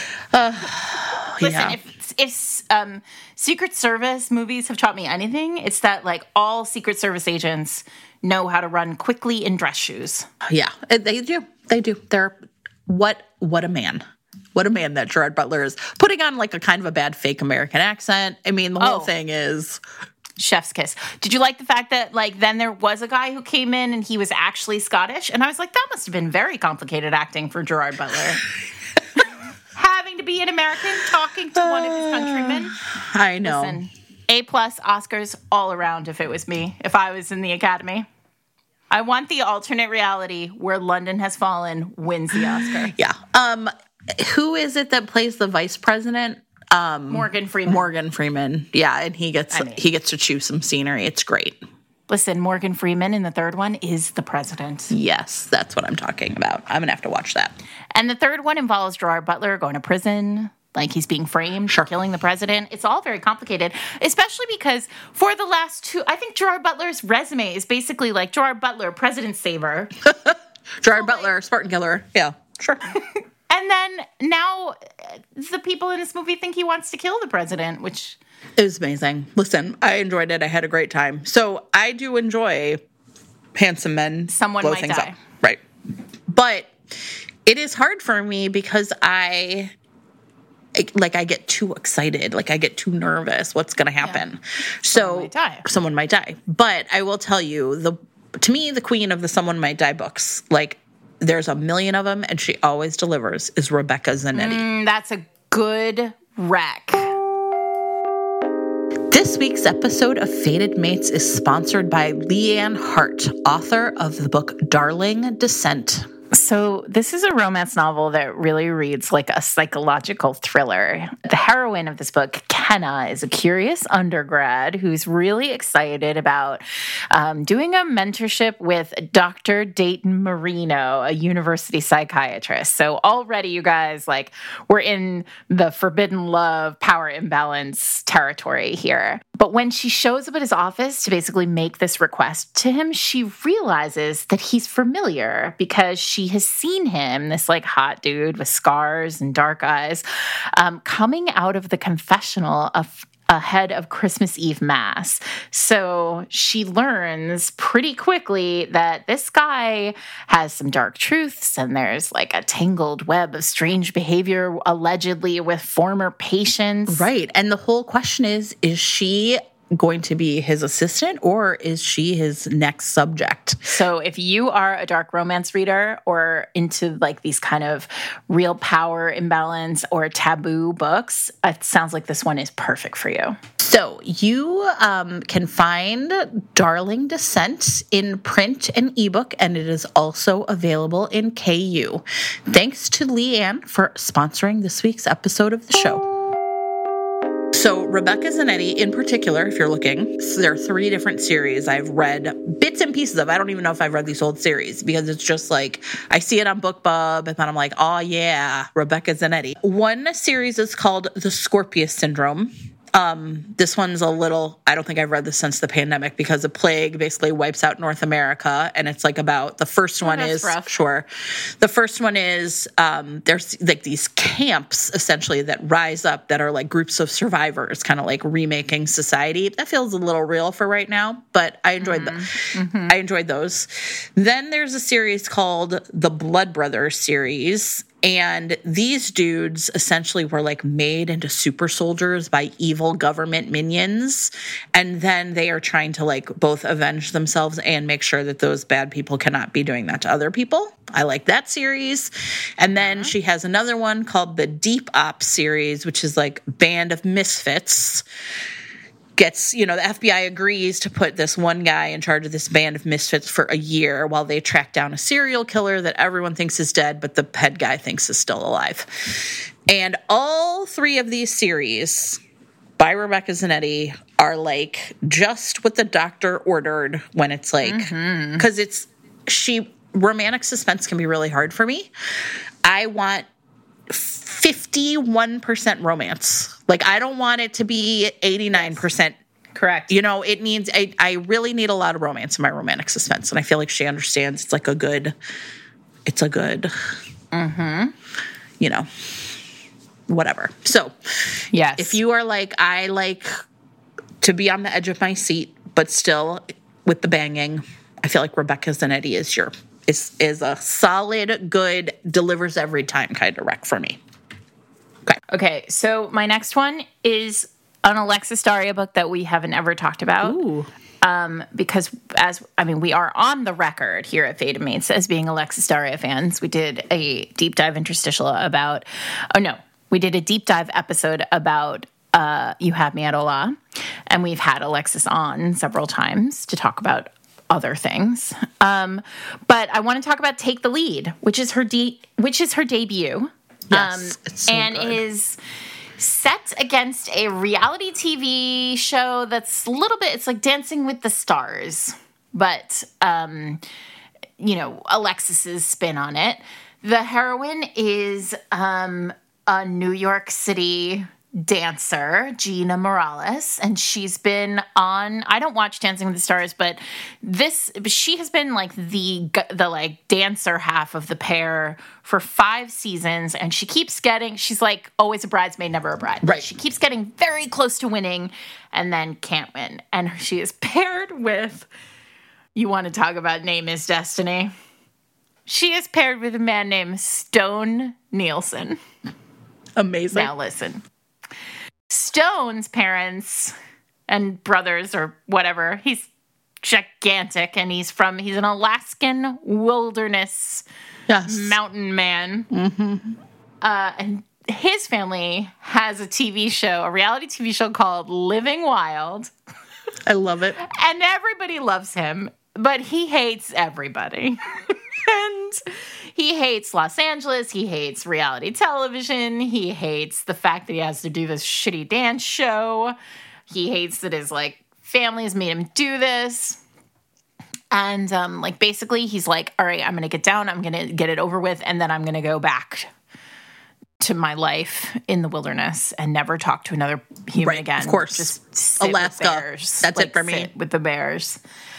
Listen, yeah. if if um, Secret Service movies have taught me anything, it's that like all Secret Service agents know how to run quickly in dress shoes. Yeah, and they do. They do. They're what? What a man. What a man that Gerard Butler is, putting on like a kind of a bad fake American accent. I mean, the whole Oh. thing is Chef's kiss. Did you like the fact that like then there was a guy who came in and he was actually Scottish? And I was like, that must have been very complicated acting for Gerard Butler. Having to be an American talking to one of his countrymen. I know. Listen, A plus Oscars all around if it was me, if I was in the Academy. I want the alternate reality where London Has Fallen wins the Oscar. Yeah. Um, who is it that plays the vice president? Um, Morgan Freeman. Morgan Freeman. Yeah, and he gets I mean, he gets to choose some scenery. It's great. Listen, Morgan Freeman in the third one is the president. Yes, that's what I'm talking about. I'm going to have to watch that. And the third one involves Gerard Butler going to prison, like he's being framed sure. for killing the president. It's all very complicated, especially because for the last two, I think Gerard Butler's resume is basically like Gerard Butler, president saver. Gerard so Butler, like, Spartan killer. Yeah, sure. And then now the people in this movie think he wants to kill the president, which... It was amazing. Listen, I enjoyed it. I had a great time. So I do enjoy handsome men. Someone blow might things die. Up. Right. But it is hard for me because I, like, I get too excited. Like, I get too nervous. What's going to happen? Yeah. So someone might die. Someone might die. But I will tell you, the to me, the queen of the Someone Might Die books, like, there's a million of them, and she always delivers, is Rebecca Zanetti. Mm, that's a good rec. This week's episode of Fated Mates is sponsored by Leanne Hart, author of the book Darling Descent. So this is a romance novel that really reads like a psychological thriller. The heroine of this book, Kenna, is a curious undergrad who's really excited about um, doing a mentorship with Doctor Dayton Marino, a university psychiatrist. So already, you guys, like, we're in the forbidden love, power imbalance territory here. But when she shows up at his office to basically make this request to him, she realizes that he's familiar because she has seen him, this like hot dude with scars and dark eyes, um, coming out of the confessional of ahead of Christmas Eve Mass. So she learns pretty quickly that this guy has some dark truths, and there's like a tangled web of strange behavior allegedly with former patients. Right. And the whole question is, is she going to be his assistant, or is she his next subject? So if you are a dark romance reader or into like these kind of real power imbalance or taboo books, it sounds like this one is perfect for you. So you um, can find Darling Descent in print and ebook, and it is also available in K U. Thanks to Leanne for sponsoring this week's episode of the show. So Rebecca Zanetti, in particular, if you're looking, there are three different series I've read bits and pieces of. I don't even know if I've read these old series because it's just like, I see it on BookBub and then I'm like, oh yeah, Rebecca Zanetti. One series is called The Scorpius Syndrome. Um, this one's a little, I don't think I've read this since the pandemic because the plague basically wipes out North America. And it's like about, the first oh, one is, rough. sure. The first one is, um, there's like these camps essentially that rise up that are like groups of survivors, kind of like remaking society. That feels a little real for right now, but I enjoyed mm-hmm. them. Mm-hmm. I enjoyed those. Then there's a series called the Blood Brothers series. And these dudes essentially were like made into super soldiers by evil government minions. And then they are trying to like both avenge themselves and make sure that those bad people cannot be doing that to other people. I like that series. And then uh-huh. she has another one called the Deep Ops series, which is like Band of Misfits. Gets, you know, the F B I agrees to put this one guy in charge of this band of misfits for a year while they track down a serial killer that everyone thinks is dead, but the head guy thinks is still alive. And all three of these series by Rebecca Zanetti are like just what the doctor ordered when it's like, because mm-hmm. it's, she, romantic suspense can be really hard for me. I want fifty-one percent romance. Like, I don't want it to be eighty-nine percent. Yes. Correct. You know, it needs, I, I really need a lot of romance in my romantic suspense. And I feel like she understands it's like a good, it's a good, mm-hmm. you know, whatever. So, yes. If you are like, I like to be on the edge of my seat, but still with the banging, I feel like Rebecca Zanetti is your, is, is a solid, good, delivers every time kind of rec for me. Okay. Okay, so my next one is an Alexis Daria book that we haven't ever talked about. Ooh. Um, because as, I mean, we are on the record here at Fated Mates as being Alexis Daria fans. We did a deep dive interstitial about, oh no, we did a deep dive episode about uh, You Have Me at Hola, and we've had Alexis on several times to talk about other things. Um, but I want to talk about Take the Lead, which is her de- which is her debut. Yes, um, it's so and good. is set against a reality T V show that's a little bit, it's like Dancing with the Stars, but, um, you know, Alexis's spin on it. The heroine is um, a New York City dancer, Gina Morales, and she's been on, I don't watch Dancing with the Stars, but this, she has been like the, the like dancer half of the pair for five seasons, and she keeps getting, she's like always a bridesmaid, never a bride. Right. She keeps getting very close to winning and then can't win. And she is paired with, you want to talk about Name is Destiny? She is paired with a man named Stone Nielsen. Amazing. Now listen. Stone's parents and brothers or whatever, he's gigantic, and he's from, he's an Alaskan wilderness yes. mountain man. Mm-hmm. Uh, and his family has a T V show, a reality T V show called Living Wild. I love it. And everybody loves him, but he hates everybody. And he hates Los Angeles. He hates reality television. He hates the fact that he has to do this shitty dance show. He hates that his, like, family has made him do this. And, um, like, basically he's like, all right, I'm going to get down. I'm going to get it over with. And then I'm going to go back to my life in the wilderness and never talk to another human Right, again. of course. Just sit Alaska. with bears. That's like, it for me. sit with the bears.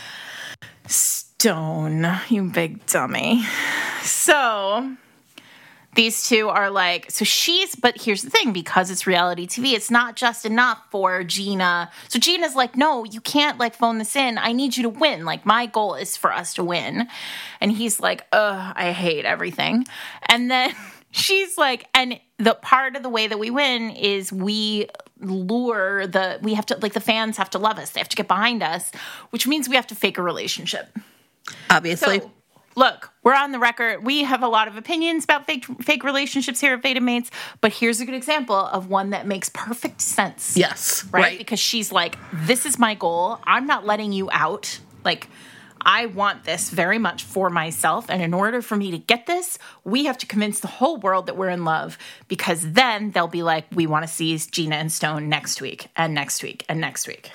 Stone, you big dummy. So these two are like, so she's, but here's the thing, because it's reality T V, it's not just enough for Gina. So Gina's like, no, you can't like phone this in. I need you to win. Like, my goal is for us to win. And he's like, ugh, I hate everything. And then she's like, and the part of the way that we win is we lure the, we have to, like, the fans have to love us. They have to get behind us, which means we have to fake a relationship. Obviously. So, look, we're on the record. We have a lot of opinions about fake fake relationships here at Fated Mates, but here's a good example of one that makes perfect sense. Yes. Right? Right. Because she's like, this is my goal. I'm not letting you out. Like, I want this very much for myself. And in order for me to get this, we have to convince the whole world that we're in love, because then they'll be like, we want to see Gina and Stone next week and next week and next week.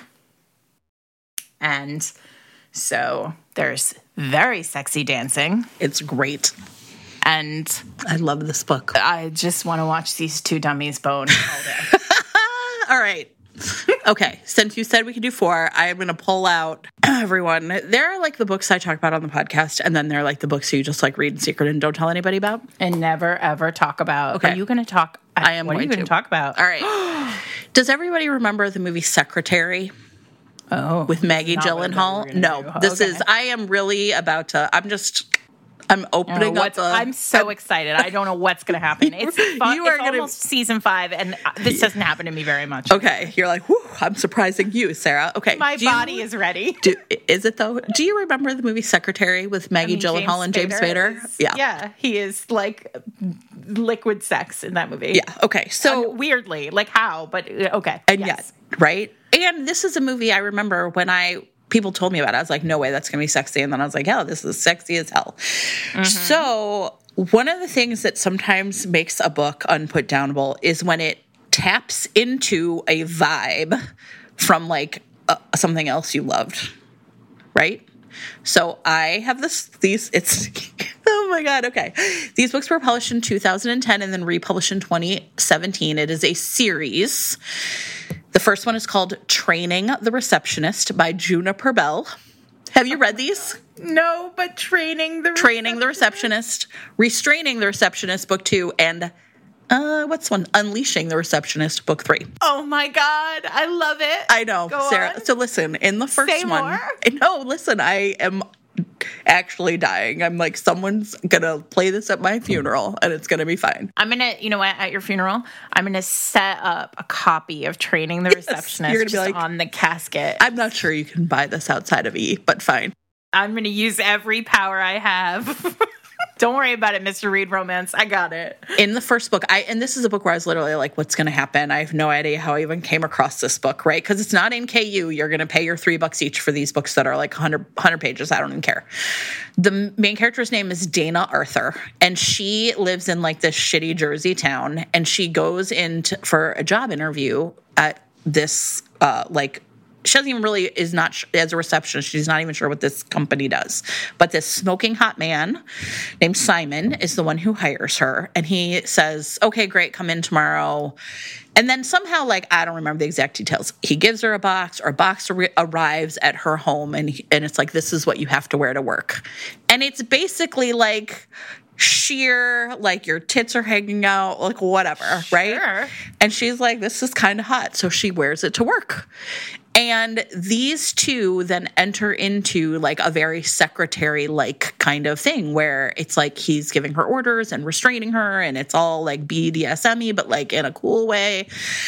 And so there's very sexy dancing. It's great. And I love this book. I just want to watch these two dummies bone all day. All right. Okay. Since you said we could do four, I'm going to pull out everyone. There are like the books I talk about on the podcast, and then there are like the books you just like read in secret and don't tell anybody about. And never, ever talk about. Okay. Are you going to talk? I am What are going you going to. to talk about? All right. Does everybody remember the movie Secretary? Oh. With Maggie not what I thought Gyllenhaal? you were No, gonna do. this Okay. is, I am really about to, I'm just, I'm Oh, opening up what's- the. I'm so excited. I don't know what's going to happen. It's fun. You are it's gonna- almost season five, and this doesn't happen to me very much. Okay. You're like, whew, I'm surprising you, Sarah. Okay. My do you- body is ready. Do, is it though? Do you remember the movie Secretary with Maggie I mean, Gyllenhaal and James Spader? is- Yeah. Yeah. He is like liquid sex in that movie. Yeah. Okay. So, So weirdly, like how, but uh, okay. and yes. yet, right? And this is a movie I remember when I, people told me about it. I was like, no way, that's going to be sexy. And then I was like, hell, this is sexy as hell. Mm-hmm. So, one of the things that sometimes makes a book unputdownable is when it taps into a vibe from like uh, something else you loved, right? So I have this, these, it's, oh my God, okay. These books were published in two thousand ten and then republished in twenty seventeen. It is a series. The first one is called Training the Receptionist by Juniper Bell. Have you read these? No, but training the Training the Receptionist, Restraining the Receptionist, book two, and uh, what's one? Unleashing the Receptionist, book three. Oh my God, I love it. I know, Go Sarah. on. So listen, in the first Say one, more. no, listen, I am actually dying. I'm like, someone's gonna play this at my funeral, and it's gonna be fine. I'm gonna, you know what, at your funeral, I'm gonna set up a copy of Training the Yes, Receptionist you're gonna be just like- on the casket. I'm not sure you can buy this outside of E, but fine. I'm gonna use every power I have Don't worry about it, Mister Reed Romance. I got it. In the first book, I and this is a book where I was literally like, what's going to happen? I have no idea how I even came across this book, right? Because it's not in K U. You're going to pay your three bucks each for these books that are like one hundred, one hundred pages. I don't even care. The main character's name is Dana Arthur, and she lives in like this shitty Jersey town, and she goes in to, for a job interview at this uh, like she doesn't even really is not sh- as a receptionist. She's not even sure what this company does. But this smoking hot man named Simon is the one who hires her. And he says, okay, great, come in tomorrow. And then somehow, like, I don't remember the exact details. He gives her a box, or a box ar- arrives at her home. And, he, and it's like, this is what you have to wear to work. And it's basically like sheer, like your tits are hanging out, like whatever, right? Sure. And she's like, this is kind of hot. So she wears it to work. And these two then enter into like a very secretary-like kind of thing where it's like he's giving her orders and restraining her, and it's all like B D S M-y, but like in a cool way.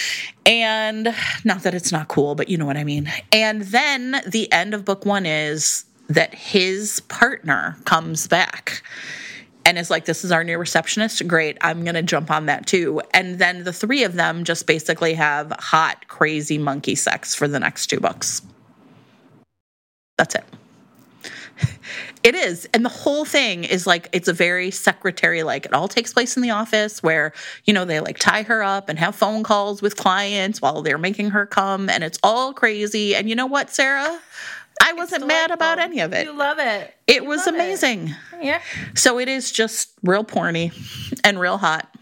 And not that it's not cool, but you know what I mean. And then the end of book one is that his partner comes back and is like, this is our new receptionist. Great. I'm going to jump on that too. And then the three of them just basically have hot, crazy monkey sex for the next two books. That's it. It is. And the whole thing is like, it's a very secretary, like it all takes place in the office where, you know, they like tie her up and have phone calls with clients while they're making her come. And it's all crazy. And you know what, Sarah? I wasn't mad about any of it. You love it. It you was amazing. It. Yeah. So it is just real porny and real hot.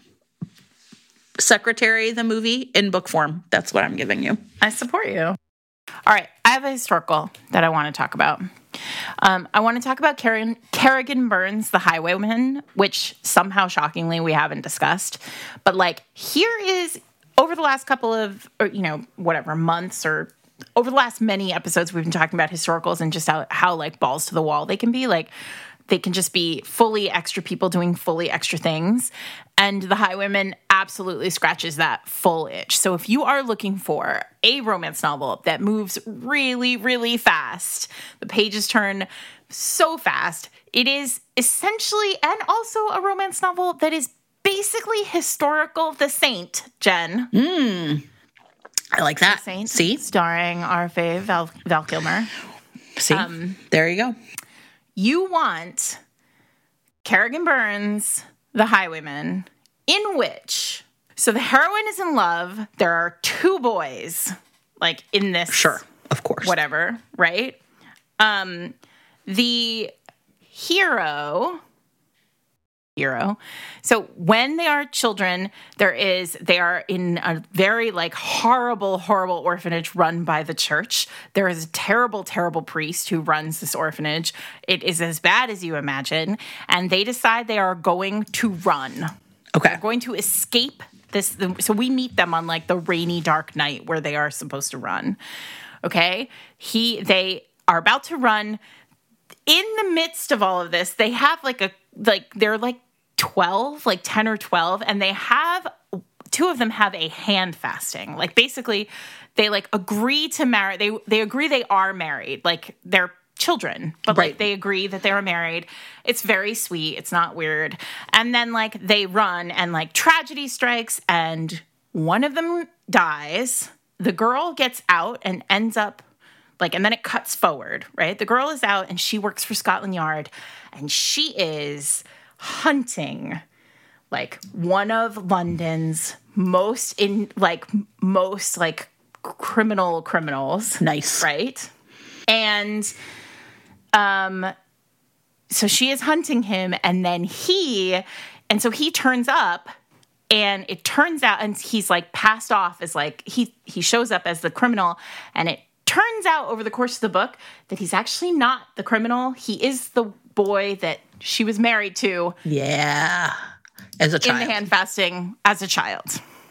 Secretary, the movie in book form. That's what I'm giving you. I support you. All right. I have a historical that I want to talk about. Um, I want to talk about Kerrigan, Kerrigan Burns, The Highwayman, which somehow shockingly we haven't discussed. But like, here is over the last couple of, or, you know, whatever, months or over the last many episodes, we've been talking about historicals and just how, how like balls to the wall they can be. Like they can just be fully extra people doing fully extra things. And The Highwayman absolutely scratches that full itch. So if you are looking for a romance novel that moves really, really fast, the pages turn so fast, it is essentially, and also a romance novel that is basically historical The Saint, Jen. Mm. I like that. Saint, See? Starring our fave, Val, Val Kilmer. See? Um, there you go. You want Kerrigan Burns, The Highwayman, in which, so the heroine is in love. There are two boys, like, in this. Sure, of course. Whatever, right? Um, the hero... hero. So when they are children, there is, they are in a very like horrible, horrible orphanage run by the church. There is a terrible, terrible priest who runs this orphanage. It is as bad as you imagine. And they decide they are going to run. Okay. They're going to escape this. So we meet them on like the rainy, dark night where they are supposed to run. Okay. He, they are about to run. In the midst of all of this, they have like a, like, they're like twelve, like ten or twelve, and they have, two of them have a hand fasting. Like, basically, they, like, agree to marry, they they agree they are married. Like, they're children, but, right. like, they agree that they are married. It's very sweet. It's not weird. And then, like, they run, and, like, tragedy strikes, and one of them dies. The girl gets out and ends up, like, and then it cuts forward, right? The girl is out, and she works for Scotland Yard, and she is hunting like one of London's most in like most like criminal criminals. Nice. Right? And um so she is hunting him, and then he and so he turns up, and it turns out, and he's like passed off as like he he shows up as the criminal, and it turns out over the course of the book that he's actually not the criminal. He is the boy that she was married to. Yeah. As a child. In the hand fasting as a child.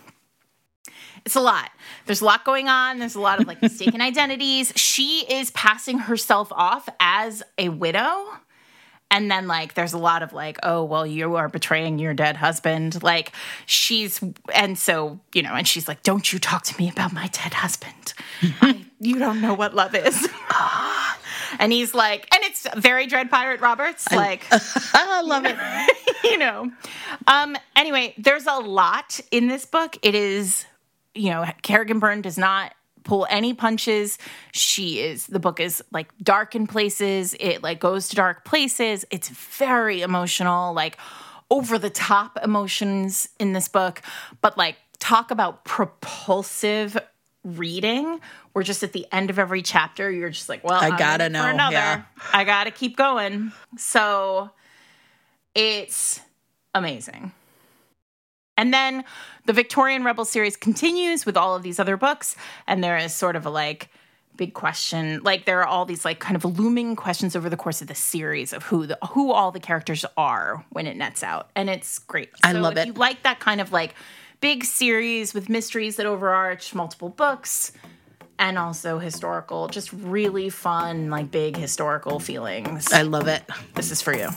It's a lot. There's a lot going on. There's a lot of like mistaken identities. She is passing herself off as a widow. And then like there's a lot of like, oh, well, you are betraying your dead husband. Like she's, and so, you know, and she's like, don't you talk to me about my dead husband. I, you don't know what love is. And he's like, and it's next, very Dread Pirate Roberts. I, like, I love it. You know. Um, anyway, there's a lot in this book. It is, you know, Kerrigan Byrne does not pull any punches. She is, the book is like dark in places. It like goes to dark places. It's very emotional, like over the top emotions in this book. But like, talk about propulsive reading. We're just at the end of every chapter. You're just like, well, I I'm gotta in know. For another. Yeah. I gotta keep going. So it's amazing. And then the Victorian Rebel series continues with all of these other books. And there is sort of a like big question. Like there are all these like kind of looming questions over the course of the series of who the, who all the characters are when it nets out. And it's great. I so love if it. you like that kind of like big series with mysteries that overarch multiple books and also historical, just really fun, like big historical feelings. I love it. This is for you.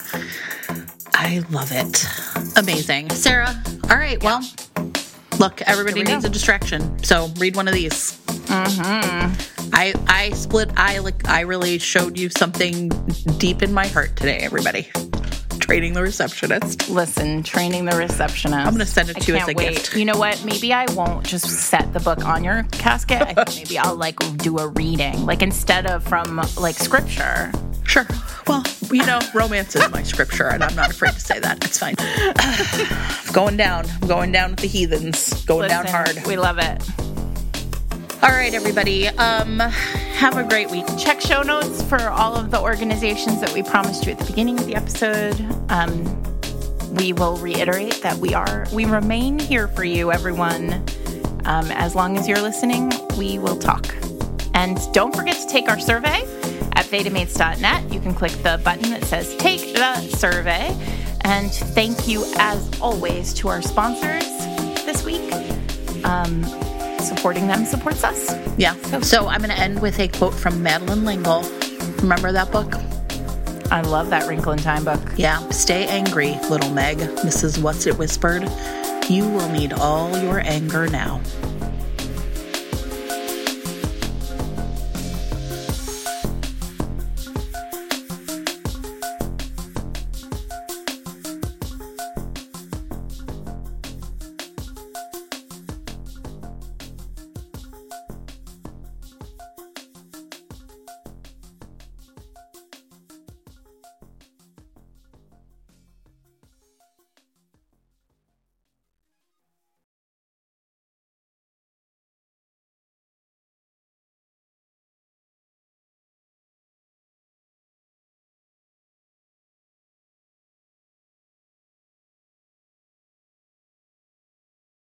I love it. Amazing. Sarah, all right, well, look, everybody Here we needs go. a distraction, so read one of these. Mm-hmm. I I split, I like, I really showed you something deep in my heart today, everybody. Training the Receptionist. Listen, Training the Receptionist. I'm going to send it to you as can't a wait. gift. You know what? Maybe I won't just set the book on your casket. I think maybe I'll like do a reading, like instead of from like scripture. Sure. Well, you know, romance is my scripture, and I'm not afraid to say that. It's fine. I'm going down. I'm going down with the heathens. Going Listen, down hard. We love it. All right, everybody. Um, have a great week. Check show notes for all of the organizations that we promised you at the beginning of the episode. Um, we will reiterate that we are, we remain here for you, everyone. Um, as long as you're listening, we will talk. And don't forget to take our survey at Vetamates dot net. You can click the button that says Take the Survey. And thank you, as always, to our sponsors this week. Um, supporting them supports us. Yeah. So I'm going to end with a quote from Madeleine L'Engle. Remember that book? I love that Wrinkle in Time book. Yeah. Stay angry, little Meg. Missus What's It whispered. You will need all your anger now.